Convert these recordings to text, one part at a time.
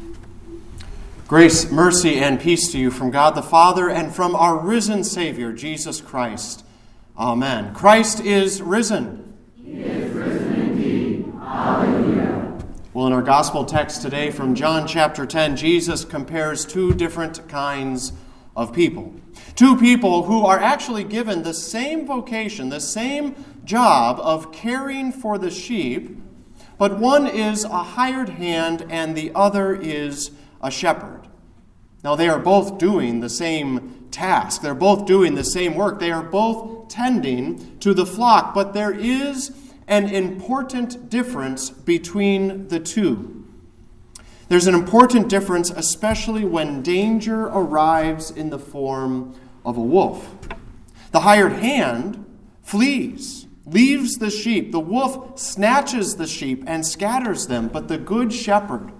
Grace, mercy, and peace to you from God the Father and from our risen Savior, Jesus Christ. Amen. Christ is risen. He is risen indeed. Hallelujah. Well, in our gospel text today from John chapter 10, Jesus compares two different kinds of people. Two people who are actually given the same vocation, the same job of caring for the sheep, but one is a hired hand and the other is a shepherd. Now, they are both doing the same task. They're both doing the same work. They are both tending to the flock, but there is an important difference between the two. There's an important difference, especially when danger arrives in the form of a wolf. The hired hand flees, leaves the sheep. The wolf snatches the sheep and scatters them, but the good shepherd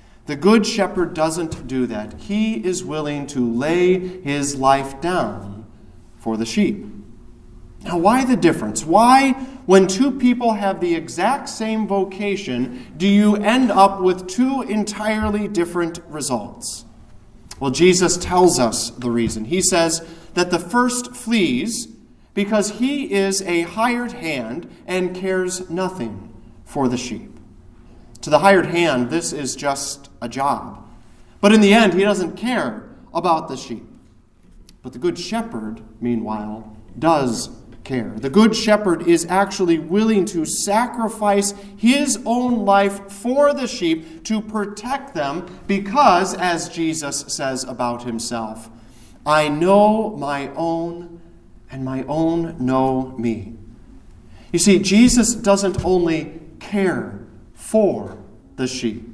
doesn't do that. He is willing to lay his life down for the sheep. Now, why the difference? Why, when two people have the exact same vocation, do you end up with two entirely different results? Well, Jesus tells us the reason. He says that the first flees because he is a hired hand and cares nothing for the sheep. To the hired hand, this is just a job. But in the end, he doesn't care about the sheep. But the good shepherd, meanwhile, does care. The good shepherd is actually willing to sacrifice his own life for the sheep to protect them because, as Jesus says about himself, I know my own and my own know me. You see, Jesus doesn't only care for the sheep.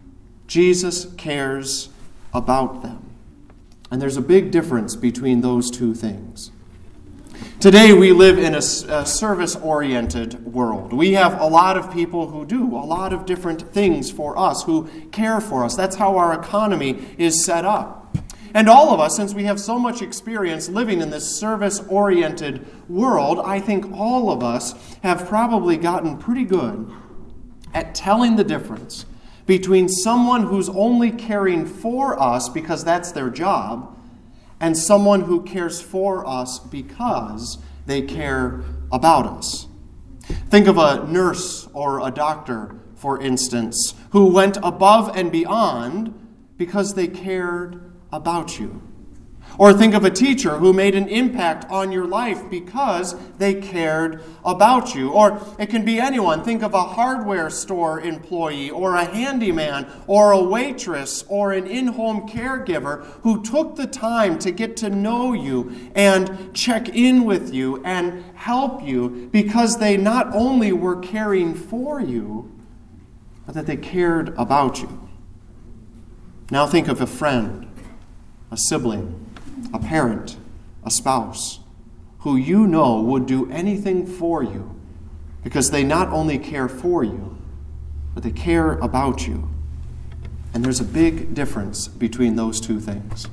Jesus cares about them. And there's a big difference between those two things. Today we live in a service-oriented world. We have a lot of people who do a lot of different things for us, who care for us. That's how our economy is set up. And all of us, since we have so much experience living in this service-oriented world, I think all of us have probably gotten pretty good at telling the difference between someone who's only caring for us because that's their job and someone who cares for us because they care about us. Think of a nurse or a doctor, for instance, who went above and beyond because they cared about you. Or think of a teacher who made an impact on your life because they cared about you. Or it can be anyone. Think of a hardware store employee or a handyman or a waitress or an in-home caregiver who took the time to get to know you and check in with you and help you because they not only were caring for you, but that they cared about you. Now think of a friend, a sibling, a parent, a spouse, who you know would do anything for you because they not only care for you, but they care about you. And there's a big difference between those two things.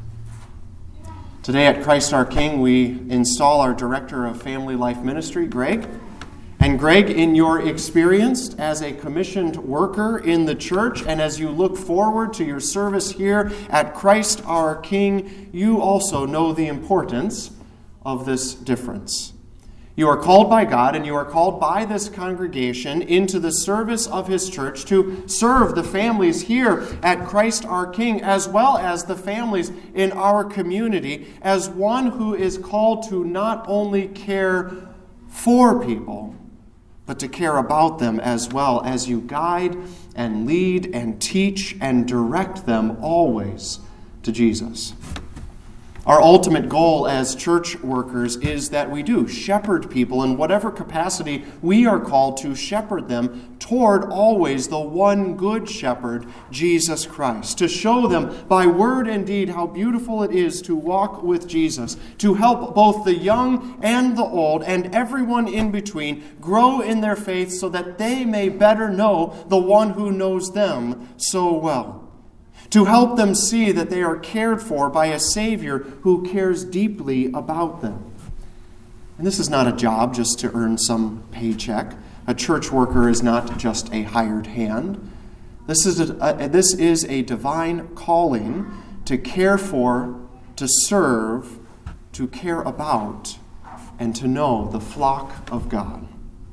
Today at Christ our King, we install our Director of Family Life Ministry, Greg. And Greg, in your experience as a commissioned worker in the church, and as you look forward to your service here at Christ our King, you also know the importance of this difference. You are called by God and you are called by this congregation into the service of His church to serve the families here at Christ our King, as well as the families in our community, as one who is called to not only care for people, but to care about them as well as you guide and lead and teach and direct them always to Jesus. Our ultimate goal as church workers is that we do shepherd people in whatever capacity we are called to shepherd them toward always the one good shepherd, Jesus Christ. To show them by word and deed how beautiful it is to walk with Jesus, to help both the young and the old and everyone in between grow in their faith so that they may better know the one who knows them so well. To help them see that they are cared for by a Savior who cares deeply about them. And this is not a job just to earn some paycheck. A church worker is not just a hired hand. This is a divine calling to care for, to serve, to care about, and to know the flock of God.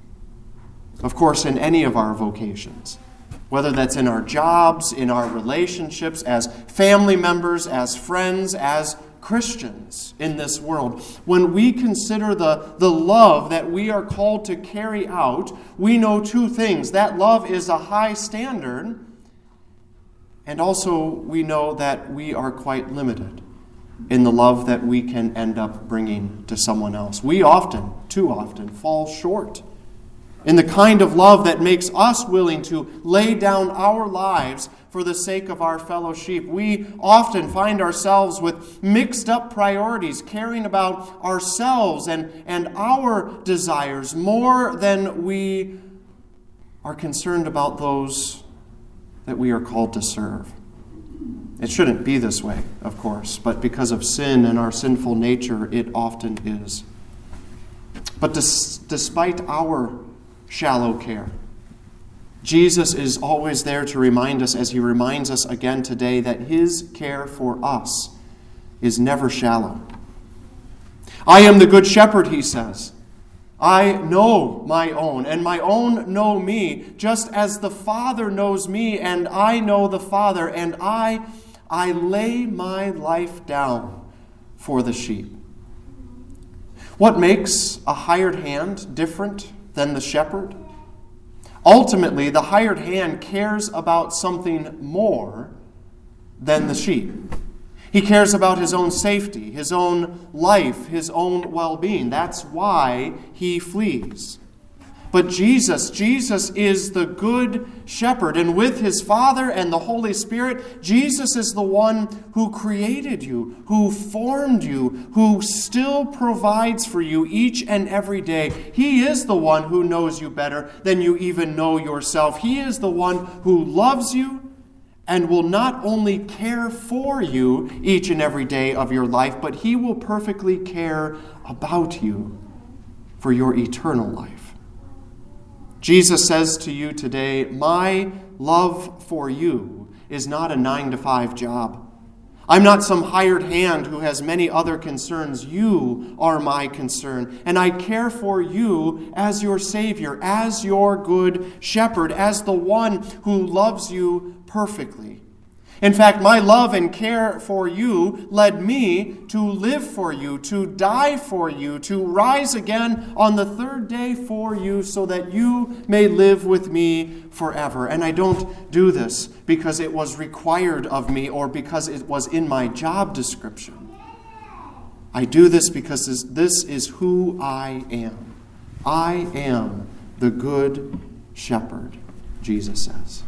Of course, in any of our vocations, whether that's in our jobs, in our relationships, as family members, as friends, as Christians in this world, when we consider the love that we are called to carry out, we know two things. That love is a high standard, and also we know that we are quite limited in the love that we can end up bringing to someone else. We often, too often, fall short in the kind of love that makes us willing to lay down our lives for the sake of our fellow sheep. We often find ourselves with mixed up priorities, caring about ourselves and our desires more than we are concerned about those that we are called to serve. It shouldn't be this way, of course, but because of sin and our sinful nature, it often is. But despite our shallow care, Jesus is always there to remind us, as he reminds us again today, that his care for us is never shallow. I am the good shepherd, he says. I know my own, and my own know me, just as the Father knows me, and I know the Father, and I lay my life down for the sheep. What makes a hired hand different than the shepherd? Ultimately, the hired hand cares about something more than the sheep. He cares about his own safety, his own life, his own well-being. That's why he flees. But Jesus is the good shepherd, and with his Father and the Holy Spirit, Jesus is the one who created you, who formed you, who still provides for you each and every day. He is the one who knows you better than you even know yourself. He is the one who loves you and will not only care for you each and every day of your life, but he will perfectly care about you for your eternal life. Jesus says to you today, my love for you is not a 9-to-5 job. I'm not some hired hand who has many other concerns. You are my concern, and I care for you as your Savior, as your good shepherd, as the one who loves you perfectly. In fact, my love and care for you led me to live for you, to die for you, to rise again on the third day for you so that you may live with me forever. And I don't do this because it was required of me or because it was in my job description. I do this because this is who I am. I am the good shepherd, Jesus says.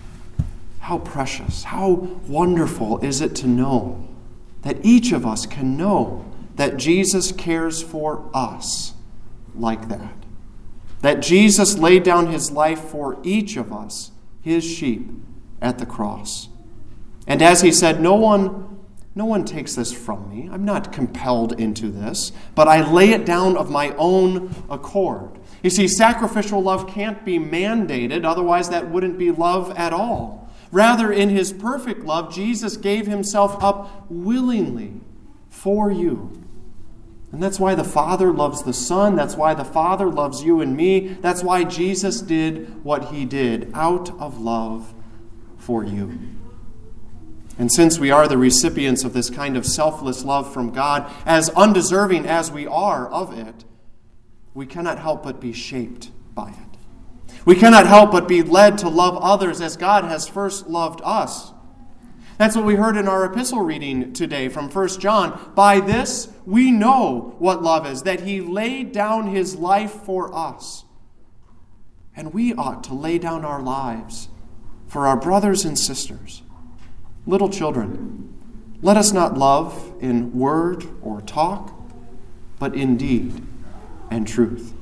How precious, how wonderful is it to know that each of us can know that Jesus cares for us like that. That Jesus laid down his life for each of us, his sheep, at the cross. And as he said, no one takes this from me. I'm not compelled into this, but I lay it down of my own accord. You see, sacrificial love can't be mandated, otherwise that wouldn't be love at all. Rather, in his perfect love, Jesus gave himself up willingly for you. And that's why the Father loves the Son. That's why the Father loves you and me. That's why Jesus did what he did out of love for you. And since we are the recipients of this kind of selfless love from God, as undeserving as we are of it, we cannot help but be shaped by it. We cannot help but be led to love others as God has first loved us. That's what we heard in our epistle reading today from 1 John. By this we know what love is, that he laid down his life for us. And we ought to lay down our lives for our brothers and sisters. Little children, let us not love in word or talk, but in deed and truth.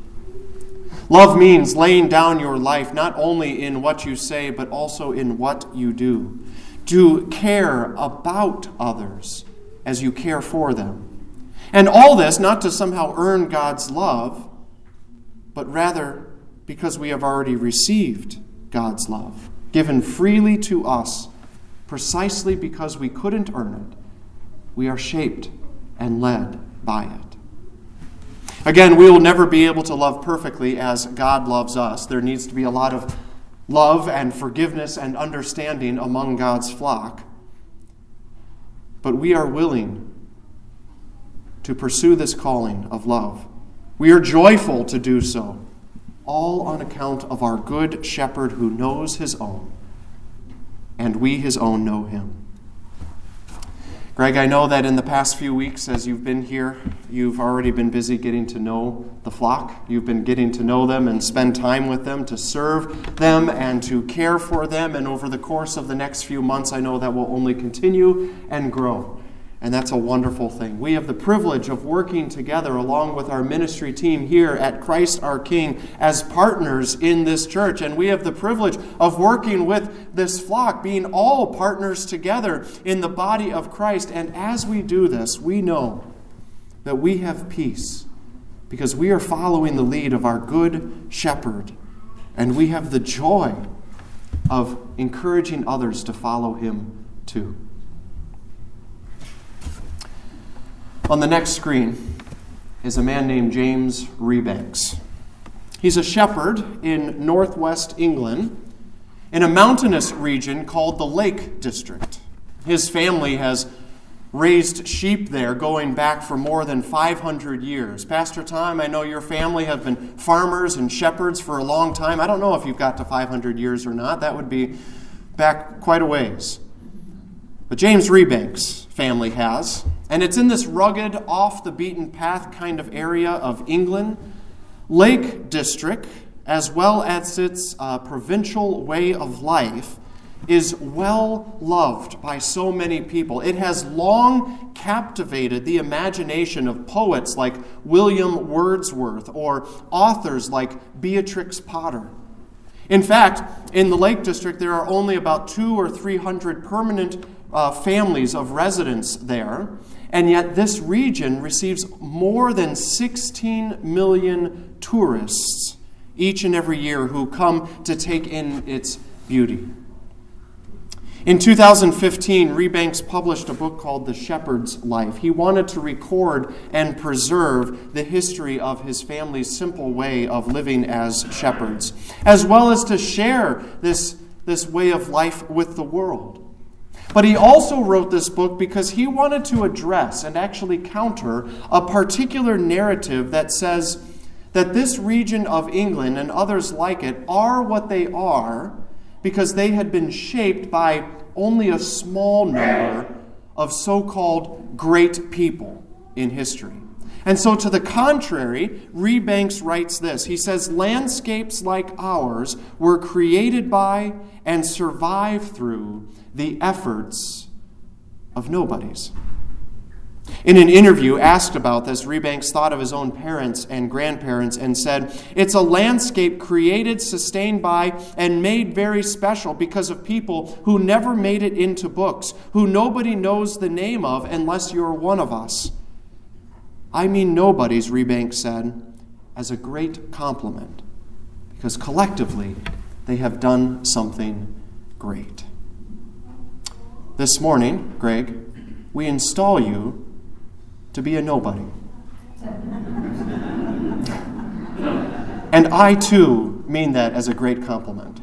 Love means laying down your life not only in what you say, but also in what you do. To care about others as you care for them. And all this not to somehow earn God's love, but rather because we have already received God's love given freely to us precisely because we couldn't earn it. We are shaped and led by it. Again, we will never be able to love perfectly as God loves us. There needs to be a lot of love and forgiveness and understanding among God's flock. But we are willing to pursue this calling of love. We are joyful to do so, all on account of our good shepherd who knows his own, and we his own know him. Greg, I know that in the past few weeks as you've been here, you've already been busy getting to know the flock. You've been getting to know them and spend time with them, to serve them and to care for them. And over the course of the next few months, I know that will only continue and grow. And that's a wonderful thing. We have the privilege of working together along with our ministry team here at Christ our King as partners in this church. And we have the privilege of working with this flock, being all partners together in the body of Christ. And as we do this, we know that we have peace because we are following the lead of our good shepherd. And we have the joy of encouraging others to follow him too. On the next screen is a man named James Rebanks. He's a shepherd in northwest England in a mountainous region called the Lake District. His family has raised sheep there going back for more than 500 years. Pastor Tom, I know your family have been farmers and shepherds for a long time. I don't know if you've got to 500 years or not. That would be back quite a ways. But James Rebanks' family has. And it's in this rugged, off-the-beaten-path kind of area of England. Lake District, as well as its provincial way of life, is well loved by so many people. It has long captivated the imagination of poets like William Wordsworth or authors like Beatrix Potter. In fact, in the Lake District, there are only about 200 or 300 permanent families of residents there. And yet this region receives more than 16 million tourists each and every year who come to take in its beauty. In 2015, Rebanks published a book called The Shepherd's Life. He wanted to record and preserve the history of his family's simple way of living as shepherds, as well as to share this way of life with the world. But he also wrote this book because he wanted to address and actually counter a particular narrative that says that this region of England and others like it are what they are because they had been shaped by only a small number of so-called great people in history. And so to the contrary, Rebanks writes this. He says, landscapes like ours were created by and survive through the efforts of nobodies. In an interview asked about this, Rebanks thought of his own parents and grandparents and said, it's a landscape created, sustained by, and made very special because of people who never made it into books, who nobody knows the name of unless you're one of us. I mean nobodies, Rebanks said, as a great compliment, because collectively they have done something great. This morning, Greg, we install you to be a nobody. And I, too, mean that as a great compliment.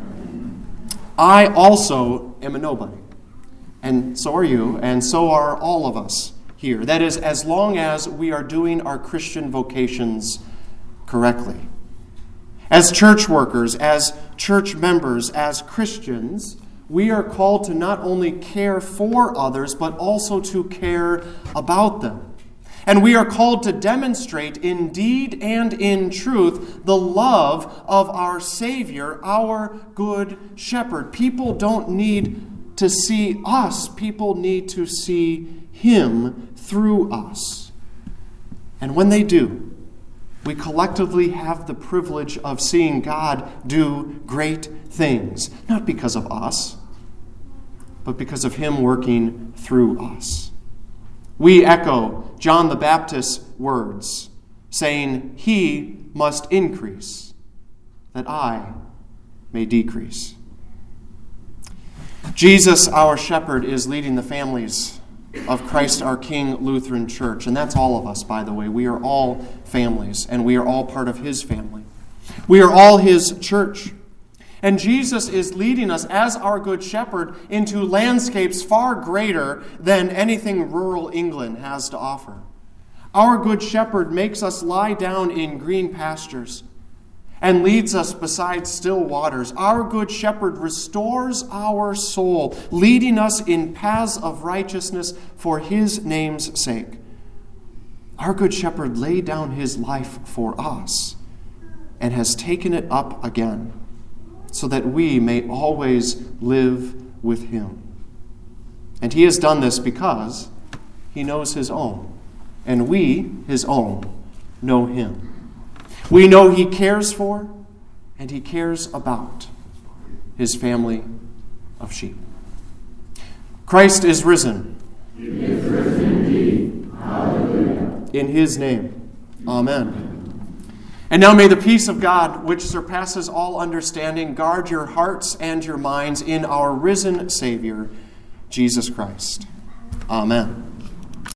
I also am a nobody. And so are you, and so are all of us here. That is, as long as we are doing our Christian vocations correctly. As church workers, as church members, as Christians, we are called to not only care for others, but also to care about them. And we are called to demonstrate in deed and in truth the love of our Savior, our good shepherd. People don't need to see us. People need to see Him through us. And when they do, we collectively have the privilege of seeing God do great things, not because of us, but because of Him working through us. We echo John the Baptist's words, saying, He must increase, that I may decrease. Jesus, our shepherd, is leading the families of Christ our King Lutheran Church. And that's all of us, by the way. We are all families, and we are all part of his family. We are all his church. And Jesus is leading us as our good shepherd into landscapes far greater than anything rural England has to offer. Our good shepherd makes us lie down in green pastures and leads us beside still waters. Our good shepherd restores our soul, leading us in paths of righteousness for his name's sake. Our good shepherd laid down his life for us and has taken it up again, so that we may always live with him. And he has done this because he knows his own, and we, his own, know him. We know he cares for and he cares about his family of sheep. Christ is risen. He is risen indeed. Hallelujah. In his name, amen. And now may the peace of God, which surpasses all understanding, guard your hearts and your minds in our risen Savior, Jesus Christ. Amen.